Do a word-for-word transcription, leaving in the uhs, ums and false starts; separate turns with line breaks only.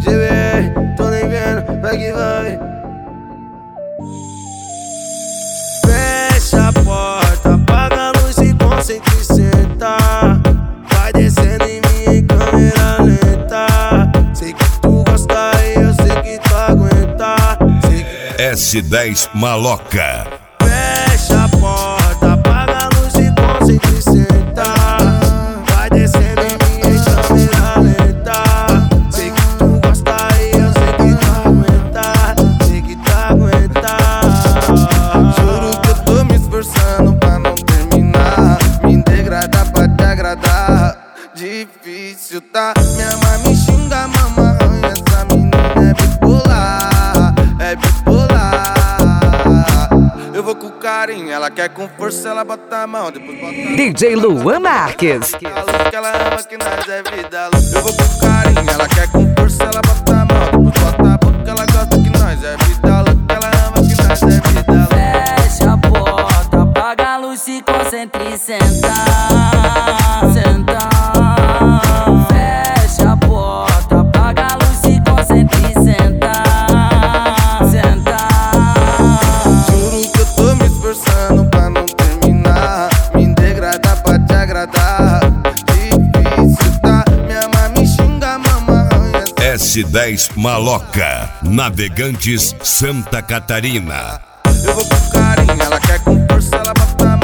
G B R, tô nem vendo, vai que vai. Fecha a porta, apaga a luz e concentra e senta. Vai descendo em mim em câmera lenta. Sei que tu gosta e eu sei que tu aguenta. Sei que...
S dez Maloca.
Fecha a porta, apaga a luz e concentra e senta. Vai descendo em mim em câmera lenta. Sei que tu gosta e eu sei que tu aguenta. Sei que tu aguenta. Juro que eu tô me esforçando pra não terminar. Me degradar pra te agradar. Difícil, tá? Minha mãe me xinga, mamãe. Essa menina é bipolar. É bipolar. Eu vou com carinho, ela quer com força, ela bota a mão, depois bota a mão.
D J Luan Marques.
A luz que ela ama, que nós é vida. Eu vou com carinho, ela quer com força, ela bota a mão, depois bota a boca, ela gosta que nós é vida. A luz que ela ama, que nós é vida.
Fecha a porta, apaga a luz, se concentra e senta. Senta. Fecha a porta, apaga a luz, se concentra e senta. Senta.
Juro que eu tô me esforçando pra não terminar. Me degradar pra te agradar. Difícil, tá? Minha mãe me xinga, mamãe.
S dez Maloca. Navegantes, Santa Catarina.
Eu vou com carinho, ela quer com força, ela bota a mão.